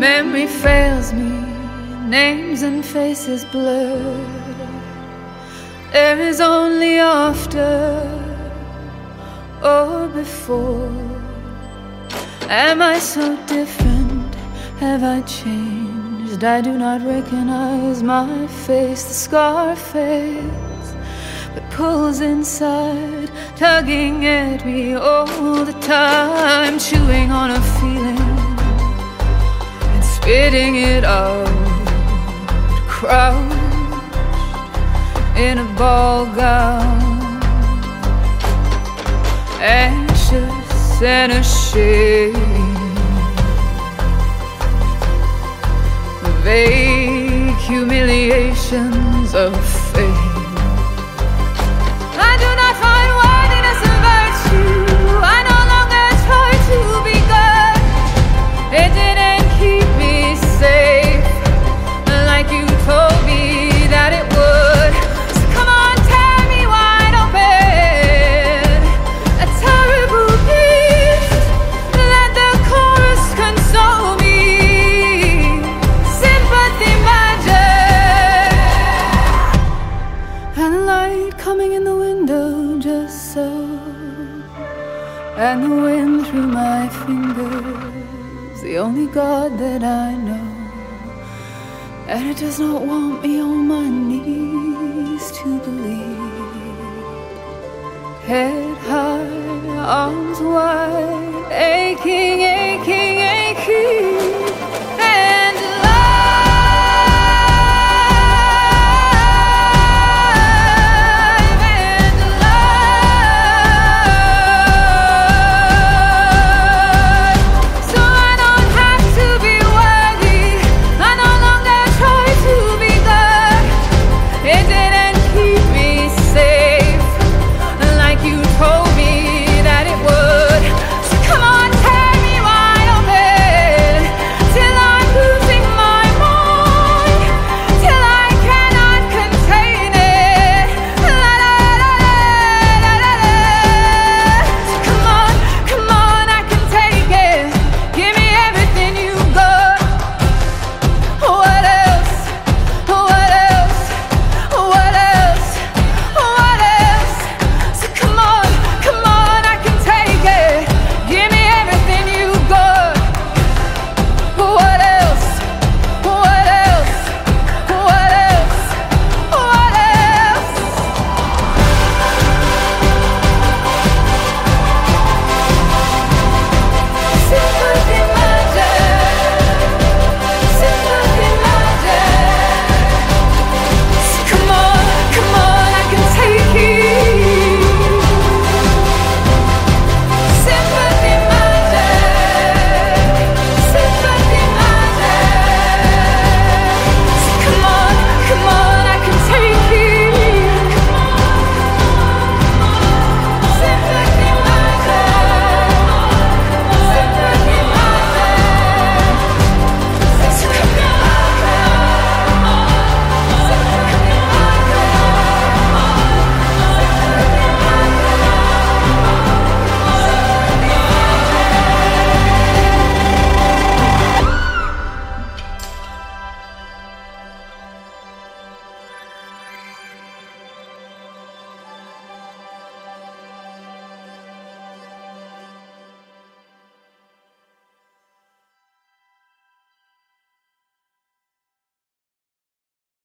Memory fails me, names and faces blur. There is only after or before. Am I so different? Have I changed? I do not recognize my face. The scar fades, but pulls inside, tugging at me all the time, chewing on a feeling and spitting it out, crouched in a ball gown, anxious and ashamed, vague humiliations of fate. I do not find worthiness and virtue. I no longer try to be good. It didn't keep me safe like you told me that it would. So come on, tear me wide open, a terrible beast. Let the chorus console me, sympathy magic. And the light coming in the window just so, and the wind through my fingers, the only God that I know. And it does not want me on my